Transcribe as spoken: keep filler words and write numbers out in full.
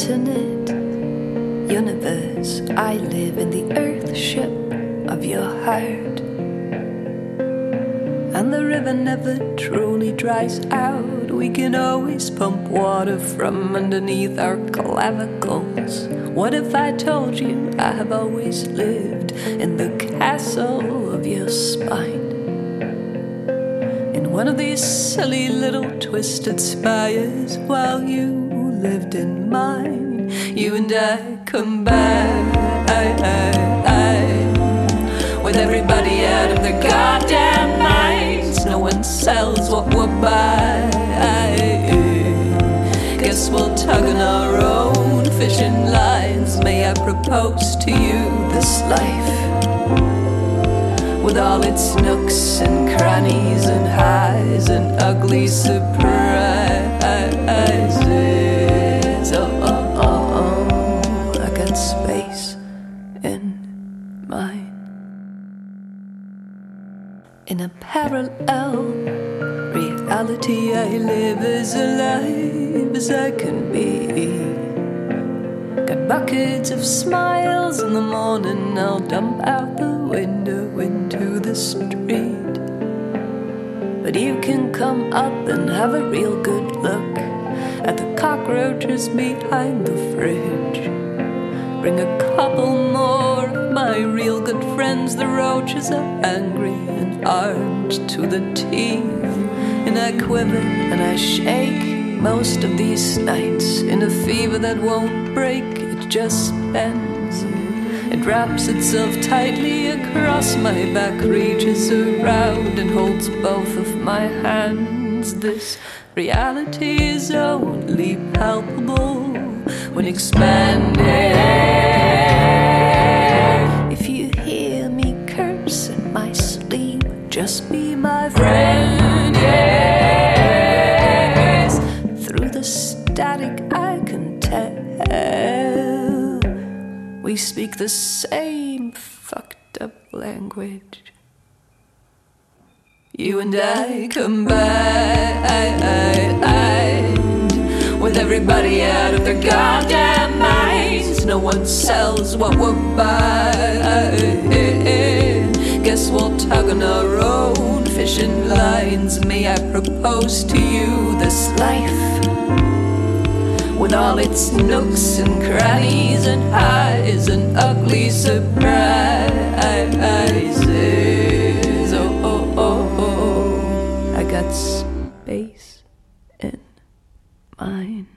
infinite universe. I live in the earth ship of your heart, and the river never truly dries out. We can always pump water from underneath our clavicles. What if I told you I have always lived in the castle of your spine? In one of these silly little twisted spires, while you lived in mine. You and I combine, with everybody out of their goddamn minds. No one sells what we're buying. Guess we'll tug on our own fishing lines. May I propose to you this life, with all its nooks and crannies and highs and ugly surprises. Oh, oh, oh, oh, I got space in mine. In a parallel reality, I live as alive as I can be. Got buckets of smiles in the morning, I'll dump out the window into the street. But you can come up and have a real good look at the cockroaches behind the fridge. Bring a couple more of my real good friends. The roaches are angry and armed to the teeth, and I quiver and I shake most of these nights in a fever that won't break, it just bends. It wraps itself tightly across my back, reaches around and holds both of my hands. This reality is only palpable when expanded. If you hear me curse in my sleep, just be my friend, yes. Through the static I can tell we speak the same fucked up language. You and I combine, with everybody out of their goddamn minds. No one sells what we're buying. Guess we'll tug on our own fishing lines. May I propose to you this life, with all its nooks and crannies and highs and ugly surprises. Oh, oh, oh, oh, I got space in mine.